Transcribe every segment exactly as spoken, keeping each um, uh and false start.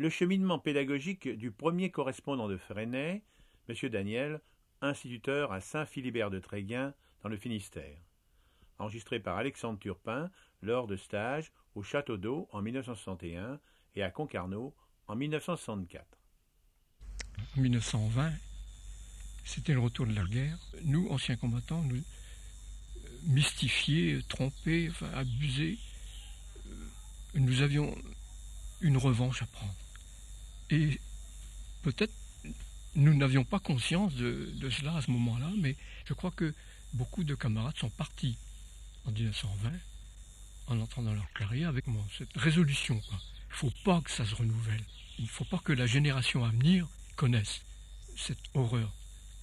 le cheminement pédagogique du premier correspondant de Freinet, M. Daniel, instituteur à Saint-Philibert de Tréguin, dans le Finistère. Enregistré par Alexandre Turpin lors de stages au Château d'Eau en mille neuf cent soixante et un et à Concarneau en mille neuf cent soixante-quatre. En mille neuf cent vingt, c'était le retour de la guerre. Nous, anciens combattants, nous mystifiés, trompés, enfin, abusés, nous avions une revanche à prendre. Et peut-être nous n'avions pas conscience de, de cela à ce moment-là, mais je crois que beaucoup de camarades sont partis en mille neuf cent vingt en entrant dans leur carrière avec moi, cette résolution. Quoi. Il ne faut pas que ça se renouvelle. Il ne faut pas que la génération à venir connaisse cette horreur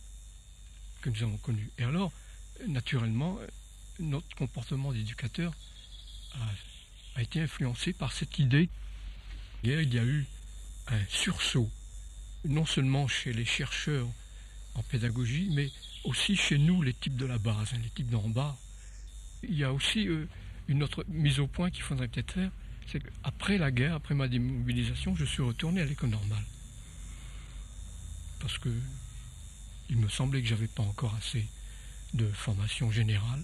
que nous avons connue. Et alors, naturellement, notre comportement d'éducateur a, a été influencé par cette idée. Hier, il y a eu un sursaut, non seulement chez les chercheurs en pédagogie, mais aussi chez nous, les types de la base, hein, les types d'en bas. Il y a aussi euh, une autre mise au point qu'il faudrait peut-être faire, c'est qu'après la guerre, après ma démobilisation, je suis retourné à l'école normale. Parce que il me semblait que j'avais pas encore assez de formation générale.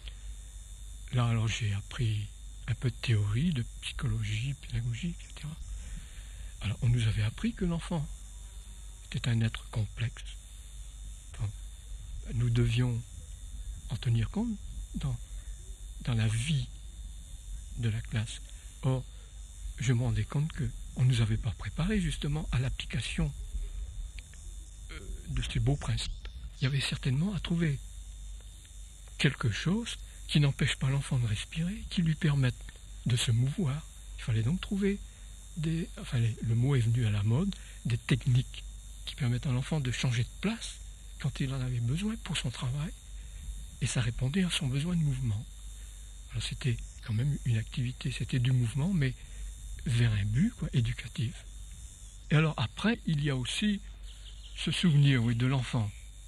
Là, alors, j'ai appris un peu de théorie, de psychologie, pédagogie, et cetera. Alors, on nous avait appris que l'enfant était un être complexe. Enfin, nous devions en tenir compte dans, dans la vie de la classe. Or, je me rendais compte qu'on ne nous avait pas préparé justement à l'application euh, de ces beaux principes. Il y avait certainement à trouver quelque chose qui n'empêche pas l'enfant de respirer, qui lui permette de se mouvoir. Il fallait donc trouver des... Enfin, les, le mot est venu à la mode, des techniques qui permettent à l'enfant de changer de place quand il en avait besoin pour son travail, et ça répondait à son besoin de mouvement. Alors c'était quand même une activité, c'était du mouvement, mais vers un but, quoi, éducatif. Et alors après, il y a aussi ce souvenir, oui, de l'enfant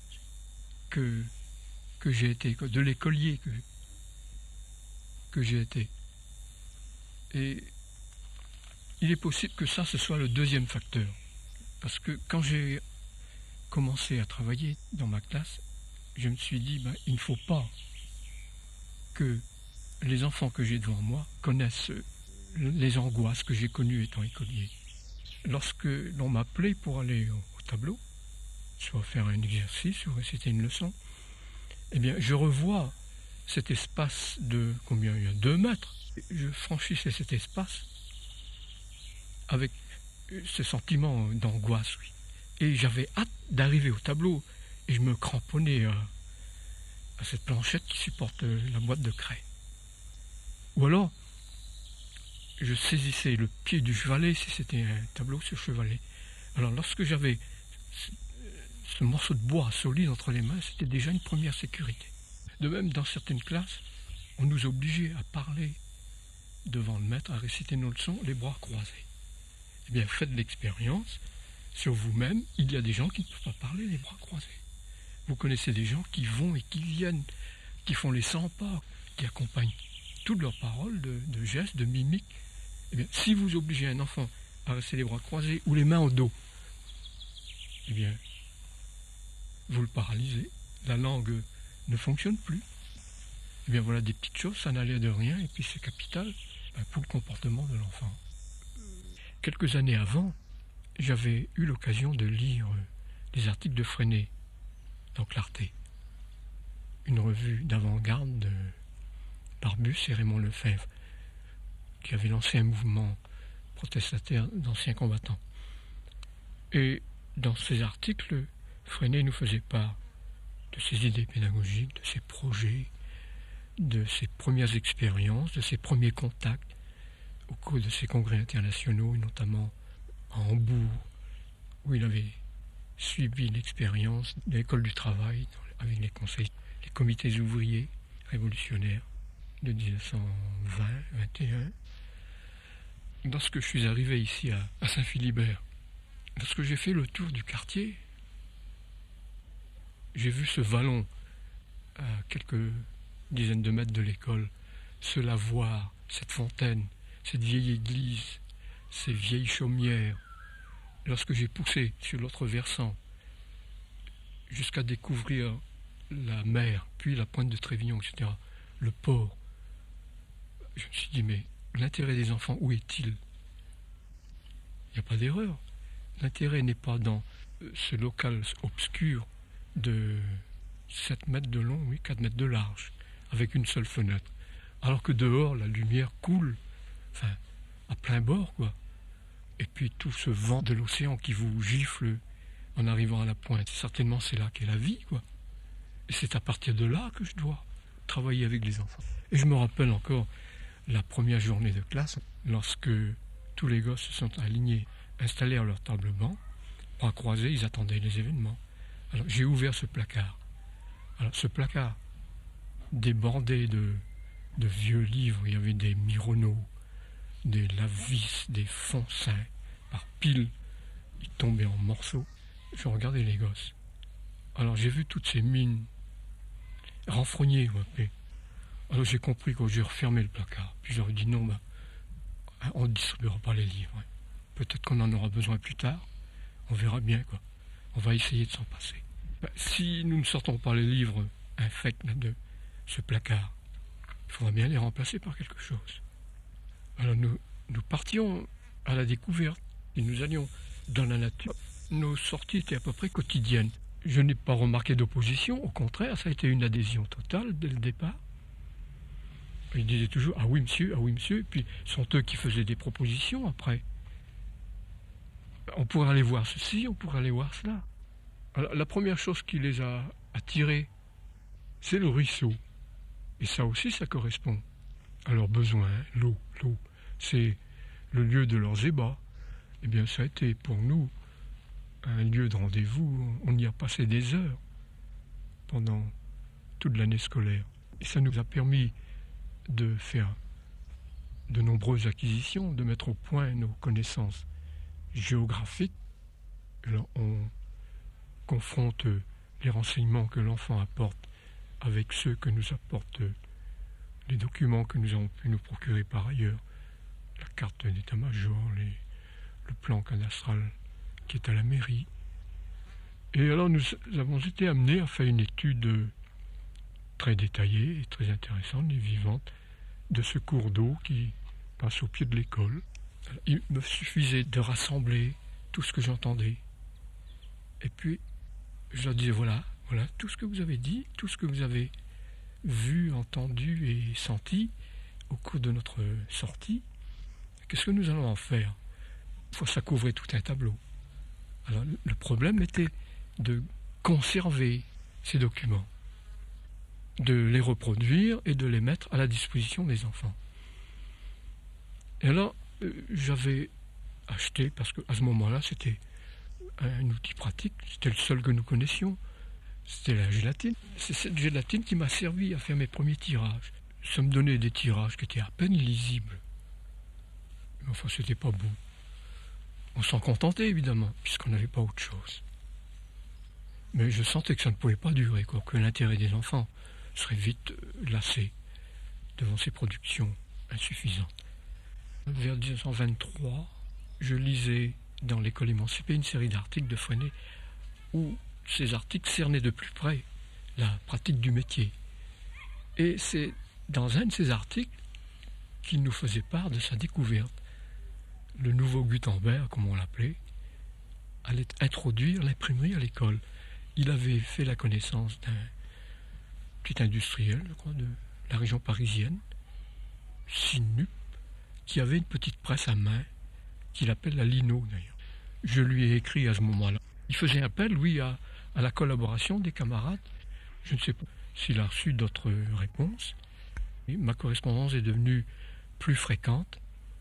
que, que j'ai été, de l'écolier que, que j'ai été. Et il est possible que ça, ce soit le deuxième facteur. Parce que quand j'ai commencé à travailler dans ma classe, je me suis dit, ben, il ne faut pas que les enfants que j'ai devant moi connaissent les angoisses que j'ai connues étant écolier. Lorsque l'on m'appelait pour aller au, au tableau, soit faire un exercice, soit réciter une leçon, eh bien, je revois cet espace de, combien il y a, deux mètres. Je franchissais cet espace avec ce sentiment d'angoisse, oui. Et j'avais hâte d'arriver au tableau, et je me cramponnais à, à cette planchette qui supporte la boîte de craie. Ou alors, je saisissais le pied du chevalet, si c'était un tableau sur chevalet. Alors, lorsque j'avais ce, ce morceau de bois solide entre les mains, c'était déjà une première sécurité. De même, dans certaines classes, on nous obligeait à parler devant le maître, à réciter nos leçons, les bras croisés. Eh bien, faites l'expérience sur vous-même. Il y a des gens qui ne peuvent pas parler les bras croisés. Vous connaissez des gens qui vont et qui viennent, qui font les cent pas, qui accompagnent toutes leurs paroles de, de gestes, de mimiques. Eh bien, si vous obligez un enfant à rester les bras croisés ou les mains au dos, eh bien, vous le paralysez. La langue ne fonctionne plus. Eh bien, voilà des petites choses, ça n'allait de rien, et puis c'est capital ben, pour le comportement de l'enfant. Quelques années avant, j'avais eu l'occasion de lire des articles de Freinet dans Clarté, une revue d'avant-garde de Barbus et Raymond Lefebvre, qui avait lancé un mouvement protestataire d'anciens combattants. Et dans ces articles, Freinet nous faisait part de ses idées pédagogiques, de ses projets, de ses premières expériences, de ses premiers contacts au cours de ses congrès internationaux, et notamment à Hambourg, où il avait suivi l'expérience de l'école du travail avec les conseils, les comités ouvriers révolutionnaires de dix-neuf cent vingt vingt et un. Lorsque je suis arrivé ici à, à Saint-Philibert, lorsque j'ai fait le tour du quartier, j'ai vu ce vallon à quelques dizaines de mètres de l'école, ce lavoir, cette fontaine, cette vieille église, ces vieilles chaumières, lorsque j'ai poussé sur l'autre versant jusqu'à découvrir la mer, puis la pointe de Trévignon, et cetera, le port, je me suis dit, mais l'intérêt des enfants, où est-il? Il n'y a pas d'erreur. L'intérêt n'est pas dans ce local obscur de sept mètres de long, oui, quatre mètres de large, avec une seule fenêtre. Alors que dehors, la lumière coule, enfin, à plein bord, quoi. Et puis tout ce vent de l'océan qui vous gifle en arrivant à la pointe, certainement c'est là qu'est la vie, quoi. Et c'est à partir de là que je dois travailler avec les enfants. Et je me rappelle encore la première journée de classe, lorsque tous les gosses se sont alignés, installés à leur table banc, bras croisés, ils attendaient les événements. Alors j'ai ouvert ce placard. Alors ce placard débordé de, de vieux livres, il y avait des Mironneaux, des Lavis, des Foncins, par piles, ils tombaient en morceaux. Je regardais les gosses. Alors j'ai vu toutes ces mines renfrognées, ouais. Alors j'ai compris que j'ai refermé le placard. Puis j'aurais dit non, ben, on ne distribuera pas les livres. Ouais. Peut-être qu'on en aura besoin plus tard. On verra bien, quoi. On va essayer de s'en passer. Ben, si nous ne sortons pas les livres infects de ce placard, il faudra bien les remplacer par quelque chose. Alors nous, nous partions à la découverte et nous allions dans la nature. Nos sorties étaient à peu près quotidiennes. Je n'ai pas remarqué d'opposition, au contraire, ça a été une adhésion totale dès le départ. Ils disaient toujours « Ah oui, monsieur, ah oui, monsieur », et puis sont eux qui faisaient des propositions après. On pourrait aller voir ceci, on pourrait aller voir cela. Alors, la première chose qui les a attirés, c'est le ruisseau. Et ça aussi, ça correspond à leurs besoins. L'eau, l'eau, c'est le lieu de leurs ébats. Eh bien, ça a été pour nous un lieu de rendez-vous. On y a passé des heures pendant toute l'année scolaire. Et ça nous a permis de faire de nombreuses acquisitions, de mettre au point nos connaissances géographiques. Alors, on confronte les renseignements que l'enfant apporte avec ceux que nous apportent les documents que nous avons pu nous procurer par ailleurs, la carte d'état-major, les, le plan cadastral qui est à la mairie. Et alors nous avons été amenés à faire une étude très détaillée et très intéressante et vivante de ce cours d'eau qui passe au pied de l'école. Il me suffisait de rassembler tout ce que j'entendais. Et puis, je leur disais, voilà, voilà, tout ce que vous avez dit, tout ce que vous avez vu, entendu et senti au cours de notre sortie, qu'est-ce que nous allons en faire? Ça couvrait tout un tableau. Alors, le problème était de conserver ces documents, de les reproduire et de les mettre à la disposition des enfants. Et alors, euh, j'avais acheté, parce qu'à ce moment-là, c'était un outil pratique, c'était le seul que nous connaissions, c'était la gélatine. C'est cette gélatine qui m'a servi à faire mes premiers tirages. Ça me donnait des tirages qui étaient à peine lisibles. Mais enfin, c'était pas beau. On s'en contentait, évidemment, puisqu'on n'avait pas autre chose. Mais je sentais que ça ne pouvait pas durer, quoi, que l'intérêt des enfants serait vite euh, lassé devant ces productions insuffisantes. Vers dix-neuf cent vingt-trois, je lisais dans l'école émancipée une série d'articles de Freinet où ces articles cernaient de plus près la pratique du métier. Et c'est dans un de ces articles qu'il nous faisait part de sa découverte. Le nouveau Gutenberg, comme on l'appelait, allait introduire l'imprimerie à l'école. Il avait fait la connaissance d'un petit industriel, je crois, de la région parisienne, Sinup, qui avait une petite presse à main, qu'il appelle la Lino d'ailleurs. Je lui ai écrit à ce moment-là. Il faisait appel, oui, à, à la collaboration des camarades. Je ne sais pas s'il a reçu d'autres réponses. Et ma correspondance est devenue plus fréquente.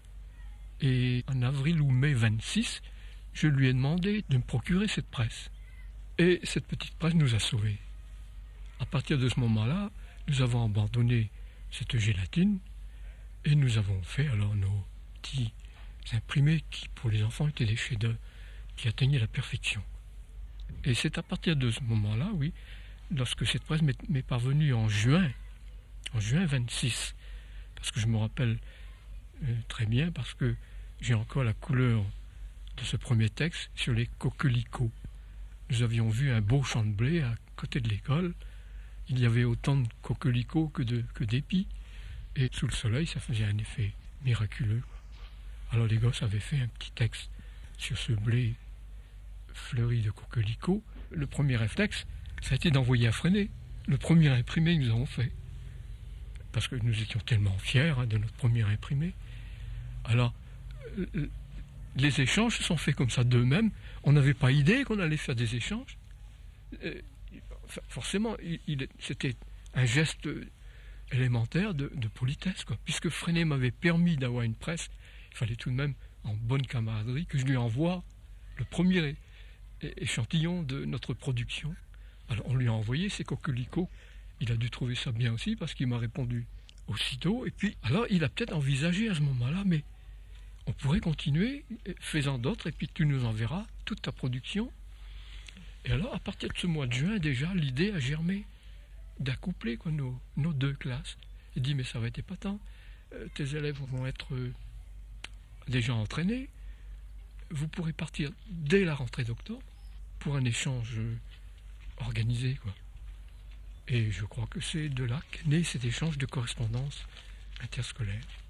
Et en avril ou mai vingt-six, je lui ai demandé de me procurer cette presse. Et cette petite presse nous a sauvés. À partir de ce moment-là, nous avons abandonné cette gélatine et nous avons fait alors nos petits imprimés qui, pour les enfants, étaient des chefs-d'œuvre qui atteignaient la perfection. Et c'est à partir de ce moment-là, oui, lorsque cette presse m'est, m'est parvenue en juin, en juin vingt-six, parce que je me rappelle euh, très bien, parce que j'ai encore la couleur de ce premier texte sur les coquelicots. Nous avions vu un beau champ de blé à côté de l'école. Il y avait autant de coquelicots que, de, que d'épis. Et sous le soleil, ça faisait un effet miraculeux. Alors les gosses avaient fait un petit texte sur ce blé fleuri de coquelicots. Le premier réflexe, ça a été d'envoyer à Freinet. Le premier imprimé que nous avons fait. Parce que nous étions tellement fiers hein, de notre premier imprimé. Alors, euh, les échanges se sont faits comme ça d'eux-mêmes. On n'avait pas idée qu'on allait faire des échanges. Euh, forcément, il, il, c'était un geste élémentaire de, de politesse, quoi. Puisque Freinet m'avait permis d'avoir une presse, il fallait tout de même, en bonne camaraderie, que je lui envoie le premier é- échantillon de notre production. Alors on lui a envoyé ces coquelicots. Il a dû trouver ça bien aussi parce qu'il m'a répondu aussitôt. Et puis, alors il a peut-être envisagé à ce moment-là, mais on pourrait continuer, faisant d'autres, et puis tu nous enverras toute ta production. Et alors, à partir de ce mois de juin, déjà, l'idée a germé d'accoupler quoi, nos, nos deux classes. Il dit, mais ça va être épatant. Euh, tes élèves vont être euh, déjà entraînés. Vous pourrez partir dès la rentrée d'octobre pour un échange euh, organisé, quoi. Et je crois que c'est de là qu'est né cet échange de correspondance interscolaire.